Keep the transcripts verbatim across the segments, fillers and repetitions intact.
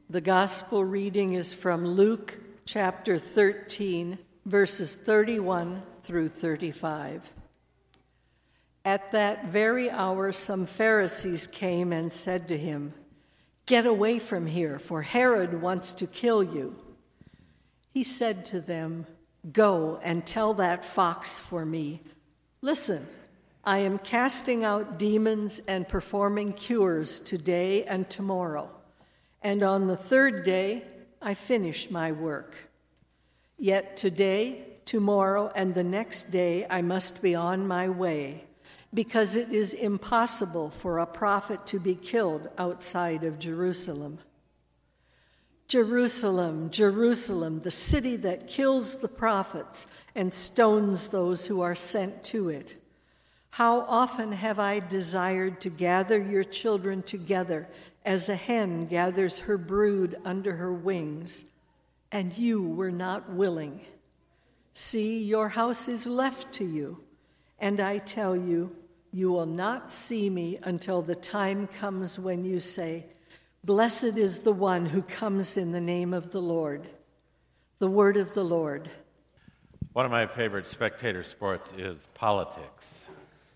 The gospel reading is from Luke chapter thirteen, verses thirty-one through thirty-five. At that very hour, some Pharisees came and said to him, "Get away from here, for Herod wants to kill you." He said to them, "Go and tell that fox for me, 'Listen, I am casting out demons and performing cures today and tomorrow, and on the third day I finish my work. Yet today, tomorrow, and the next day I must be on my way, because it is impossible for a prophet to be killed outside of Jerusalem. Jerusalem, Jerusalem, the city that kills the prophets and stones those who are sent to it. How often have I desired to gather your children together as a hen gathers her brood under her wings, and you were not willing. See, your house is left to you, and I tell you, you will not see me until the time comes when you say, 'Blessed is the one who comes in the name of the Lord.'" The word of the Lord. One of my favorite spectator sports is politics.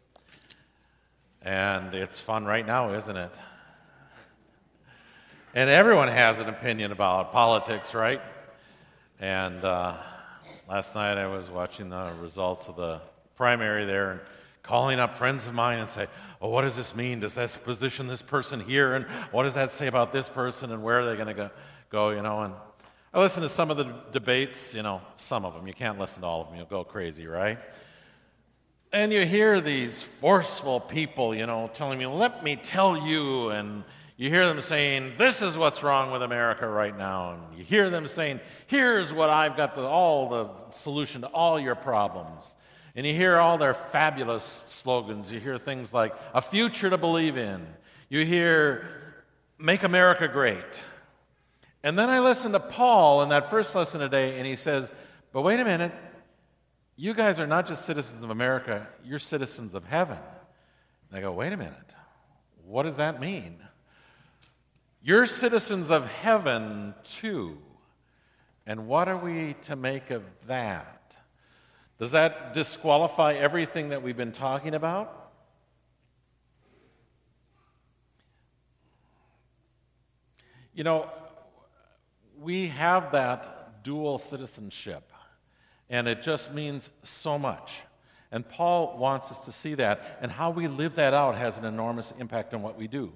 And it's fun right now, isn't it? And everyone has an opinion about politics, right? And uh, last night I was watching the results of the primary there and calling up friends of mine and say, "Oh, what does this mean? Does that position this person here? And what does that say about this person? And where are they going to go, go, you know?" And I listen to some of the debates, you know, some of them. You can't listen to all of them. You'll go crazy, right? And you hear these forceful people, you know, telling me, "Let me tell you," and you hear them saying, "This is what's wrong with America right now," and you hear them saying, "Here's what I've got, the, all the solution to all your problems." And you hear all their fabulous slogans. You hear things like, "A future to believe in." You hear, "Make America great." And then I listen to Paul in that first lesson today, and he says, "But wait a minute. You guys are not just citizens of America, you're citizens of heaven." And I go, "Wait a minute. What does that mean?" You're citizens of heaven too. And what are we to make of that? Does that disqualify everything that we've been talking about? You know, we have that dual citizenship. And it just means so much. And Paul wants us to see that, and how we live that out has an enormous impact on what we do.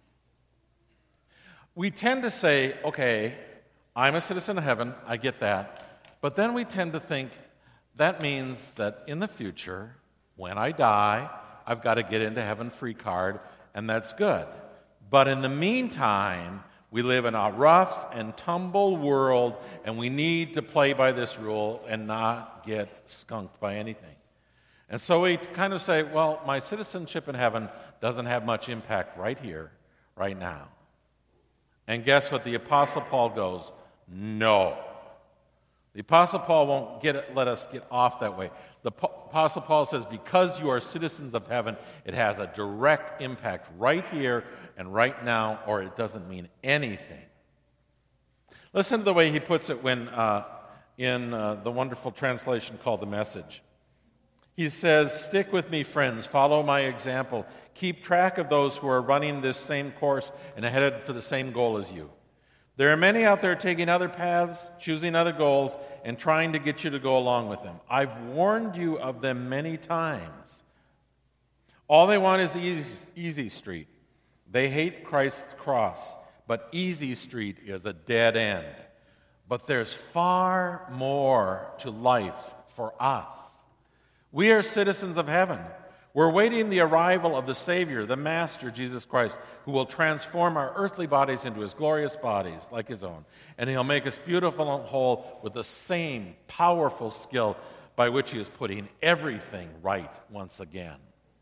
We tend to say, okay, I'm a citizen of heaven, I get that. But then we tend to think that means that in the future, when I die, I've got to get into heaven free card, and that's good. But in the meantime, we live in a rough and tumble world, and we need to play by this rule and not get skunked by anything. And so we kind of say, well, my citizenship in heaven doesn't have much impact right here, right now. And guess what? The Apostle Paul goes, no. The Apostle Paul won't get it, let us get off that way. The P- Apostle Paul says, because you are citizens of heaven, it has a direct impact right here and right now, or it doesn't mean anything. Listen to the way he puts it when uh, in uh, the wonderful translation called The Message. He says, "Stick with me, friends. Follow my example. Keep track of those who are running this same course and headed for the same goal as you. There are many out there taking other paths, choosing other goals, and trying to get you to go along with them. I've warned you of them many times. All they want is easy, easy street. They hate Christ's cross, but easy street is a dead end. But there's far more to life for us. We are citizens of heaven. We're waiting the arrival of the Savior, the Master, Jesus Christ, who will transform our earthly bodies into his glorious bodies, like his own. And he'll make us beautiful and whole with the same powerful skill by which he is putting everything right once again.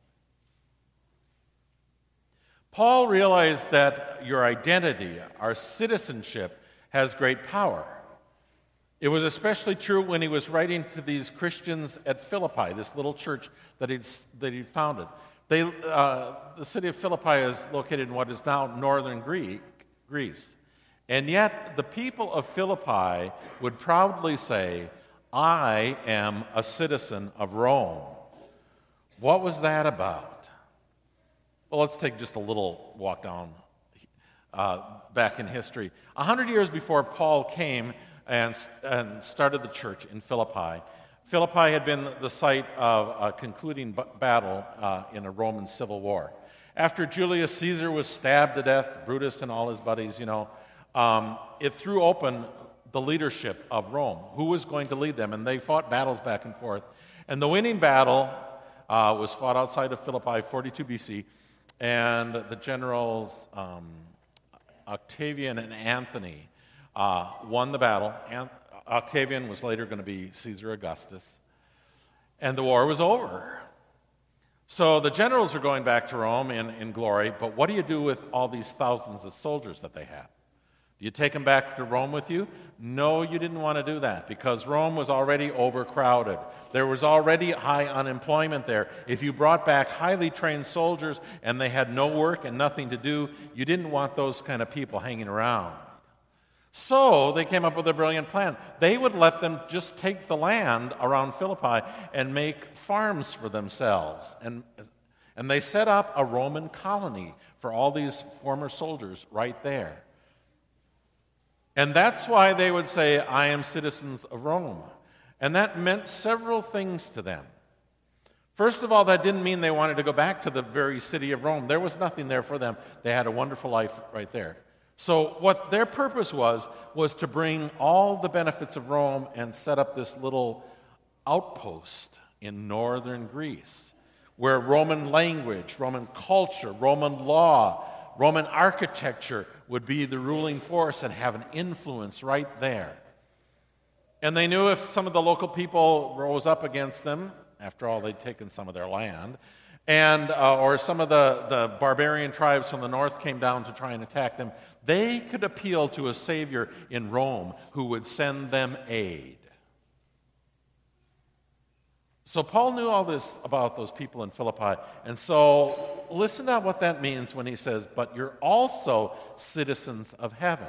Paul realized that your identity, our citizenship, has great power. It was especially true when he was writing to these Christians at Philippi, this little church that he'd, that he'd founded. They, uh, the city of Philippi is located in what is now northern Greece. And yet, the people of Philippi would proudly say, I am a citizen of Rome. What was that about? Well, let's take just a little walk down uh, back in history. A hundred years before Paul came and, and started the church in Philippi, Philippi had been the site of a concluding b- battle uh, in a Roman civil war. After Julius Caesar was stabbed to death, Brutus and all his buddies, you know, um, it threw open the leadership of Rome. Who was going to lead them? And they fought battles back and forth. And the winning battle uh, was fought outside of Philippi, forty-two B C, and the generals um, Octavian and Antony uh, won the battle. Ant- Octavian was later going to be Caesar Augustus. And the war was over. So the generals are going back to Rome in, in glory, but what do you do with all these thousands of soldiers that they had? Do you take them back to Rome with you? No, you didn't want to do that because Rome was already overcrowded. There was already high unemployment there. If you brought back highly trained soldiers and they had no work and nothing to do, you didn't want those kind of people hanging around. So they came up with a brilliant plan. They would let them just take the land around Philippi and make farms for themselves. And, and they set up a Roman colony for all these former soldiers right there. And that's why they would say, I am citizens of Rome. And that meant several things to them. First of all, that didn't mean they wanted to go back to the very city of Rome. There was nothing there for them. They had a wonderful life right there. So what their purpose was, was to bring all the benefits of Rome and set up this little outpost in northern Greece, where Roman language, Roman culture, Roman law, Roman architecture would be the ruling force and have an influence right there. And they knew if some of the local people rose up against them, after all, they'd taken some of their land, and uh, or some of the, the barbarian tribes from the north came down to try and attack them, they could appeal to a savior in Rome who would send them aid. So Paul knew all this about those people in Philippi, and so listen to what that means when he says, but you're also citizens of heaven.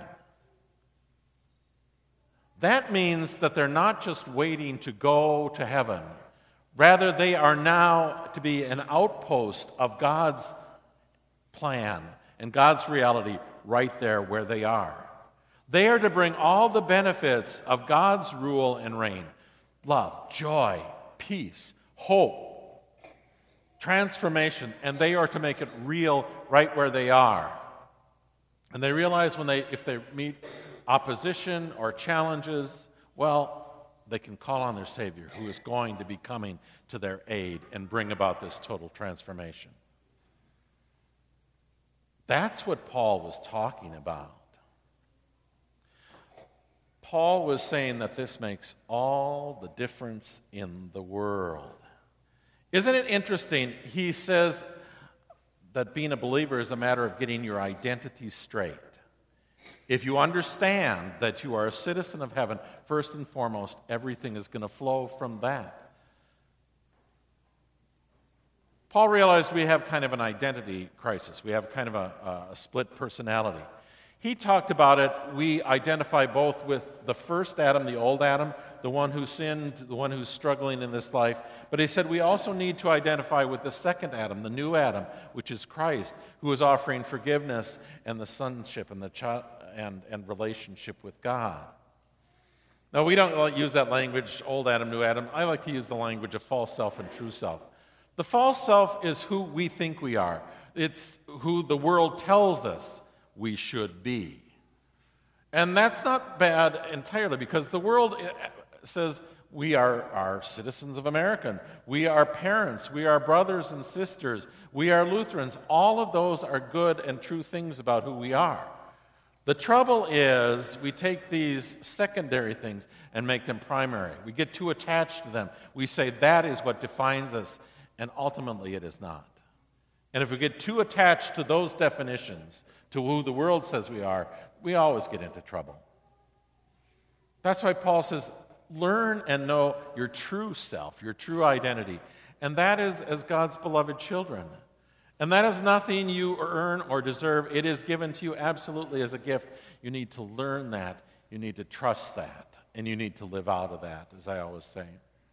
That means that they're not just waiting to go to heaven. Rather, they are now to be an outpost of God's plan and God's reality right there where they are. They are to bring all the benefits of God's rule and reign: love, joy, peace, hope, transformation, and they are to make it real right where they are. And they realize when they, if they meet opposition or challenges, well, they can call on their Savior who is going to be coming to their aid and bring about this total transformation. That's what Paul was talking about. Paul was saying that this makes all the difference in the world. Isn't it interesting? He says that being a believer is a matter of getting your identity straight. If you understand that you are a citizen of heaven, first and foremost, everything is going to flow from that. Paul realized we have kind of an identity crisis. We have kind of a, a split personality. He talked about it. We identify both with the first Adam, the old Adam, the one who sinned, the one who's struggling in this life. But he said we also need to identify with the second Adam, the new Adam, which is Christ, who is offering forgiveness and the sonship and the child and, and relationship with God. Now, we don't use that language, old Adam, new Adam. I like to use the language of false self and true self. The false self is who we think we are. It's who the world tells us we should be. And that's not bad entirely, because the world says we are, are citizens of America. We are parents. We are brothers and sisters. We are Lutherans. All of those are good and true things about who we are. The trouble is we take these secondary things and make them primary. We get too attached to them. We say that is what defines us, and ultimately it is not. And if we get too attached to those definitions, to who the world says we are, we always get into trouble. That's why Paul says, learn and know your true self, your true identity. And that is as God's beloved children. And that is nothing you earn or deserve. It is given to you absolutely as a gift. You need to learn that. You need to trust that. And you need to live out of that, as I always say.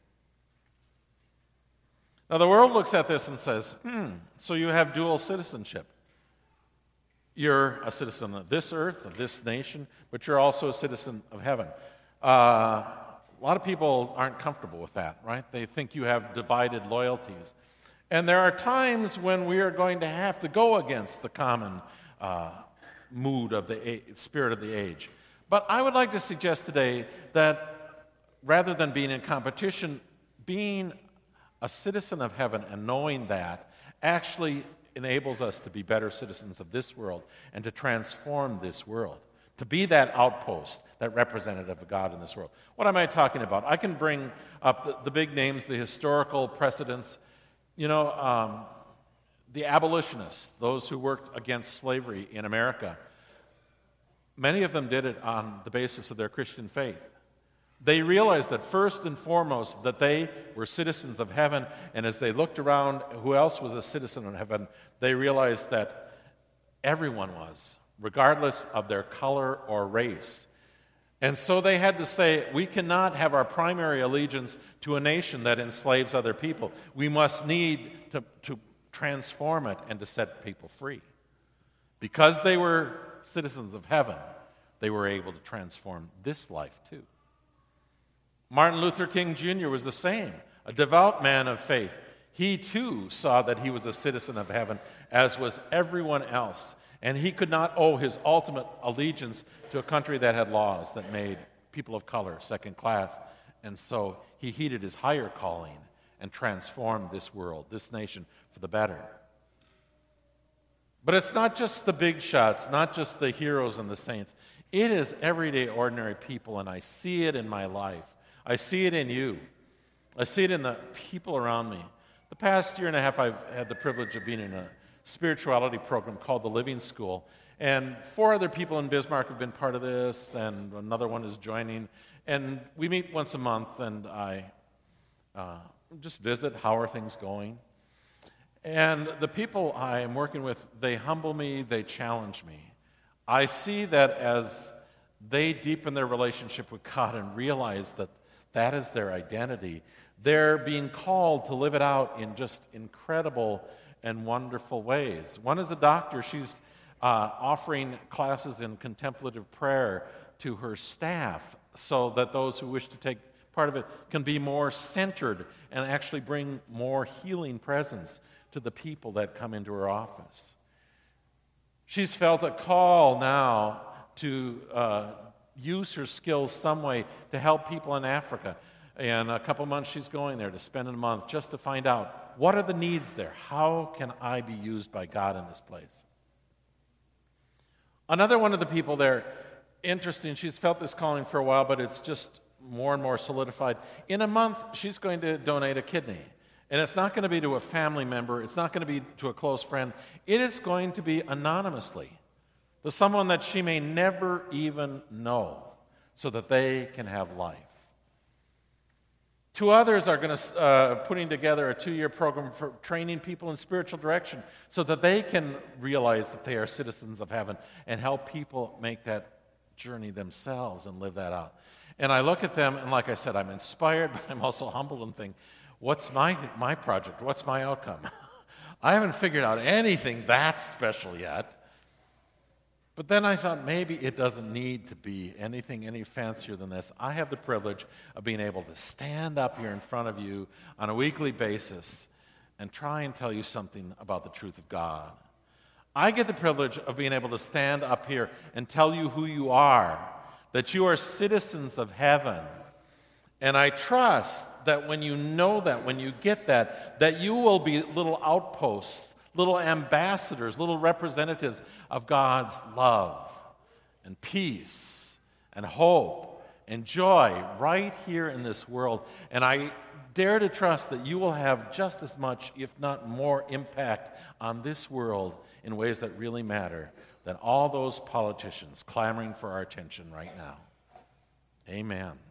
Now, the world looks at this and says, hmm, so you have dual citizenship. You're a citizen of this earth, of this nation, but you're also a citizen of heaven. Uh, a lot of people aren't comfortable with that, right? They think you have divided loyalties. And there are times when we are going to have to go against the common uh, mood of the a- spirit of the age. But I would like to suggest today that rather than being in competition, being a citizen of heaven and knowing that actually enables us to be better citizens of this world and to transform this world, to be that outpost, that representative of God in this world. What am I talking about? I can bring up the, the big names, the historical precedents. You know, um, the abolitionists, those who worked against slavery in America, many of them did it on the basis of their Christian faith. They realized that first and foremost that they were citizens of heaven, and as they looked around who else was a citizen of heaven, they realized that everyone was, regardless of their color or race. And so they had to say, we cannot have our primary allegiance to a nation that enslaves other people. We must need to, to transform it and to set people free. Because they were citizens of heaven, they were able to transform this life too. Martin Luther King Junior was the same, a devout man of faith. He too saw that he was a citizen of heaven, as was everyone else. And he could not owe his ultimate allegiance to a country that had laws that made people of color second class. And so he heeded his higher calling and transformed this world, this nation, for the better. But it's not just the big shots, not just the heroes and the saints. It is everyday, ordinary people, and I see it in my life. I see it in you. I see it in the people around me. The past year and a half, I've had the privilege of being in a spirituality program called the Living School. And four other people in Bismarck have been part of this, and another one is joining. And we meet once a month, and I uh, just visit, how are things going? And the people I am working with, they humble me, they challenge me. I see that as they deepen their relationship with God and realize that that is their identity, they're being called to live it out in just incredible and wonderful ways. One is a doctor. She's uh, offering classes in contemplative prayer to her staff so that those who wish to take part of it can be more centered and actually bring more healing presence to the people that come into her office. She's felt a call now to uh, use her skills some way to help people in Africa. In a couple months, she's going there to spend a month just to find out what are the needs there. How can I be used by God in this place? Another one of the people there, interesting, she's felt this calling for a while, but it's just more and more solidified. In a month, she's going to donate a kidney. And it's not going to be to a family member. It's not going to be to a close friend. It is going to be anonymously to someone that she may never even know so that they can have life. Two others are going to uh, putting together a two-year program for training people in spiritual direction so that they can realize that they are citizens of heaven and help people make that journey themselves and live that out. And I look at them, and like I said, I'm inspired, but I'm also humbled and think, what's my my project? What's my outcome? I haven't figured out anything that special yet. But then I thought maybe it doesn't need to be anything any fancier than this. I have the privilege of being able to stand up here in front of you on a weekly basis and try and tell you something about the truth of God. I get the privilege of being able to stand up here and tell you who you are, that you are citizens of heaven. And I trust that when you know that, when you get that, that you will be little outposts, little ambassadors, little representatives of God's love and peace and hope and joy right here in this world. And I dare to trust that you will have just as much, if not more, impact on this world in ways that really matter than all those politicians clamoring for our attention right now. Amen.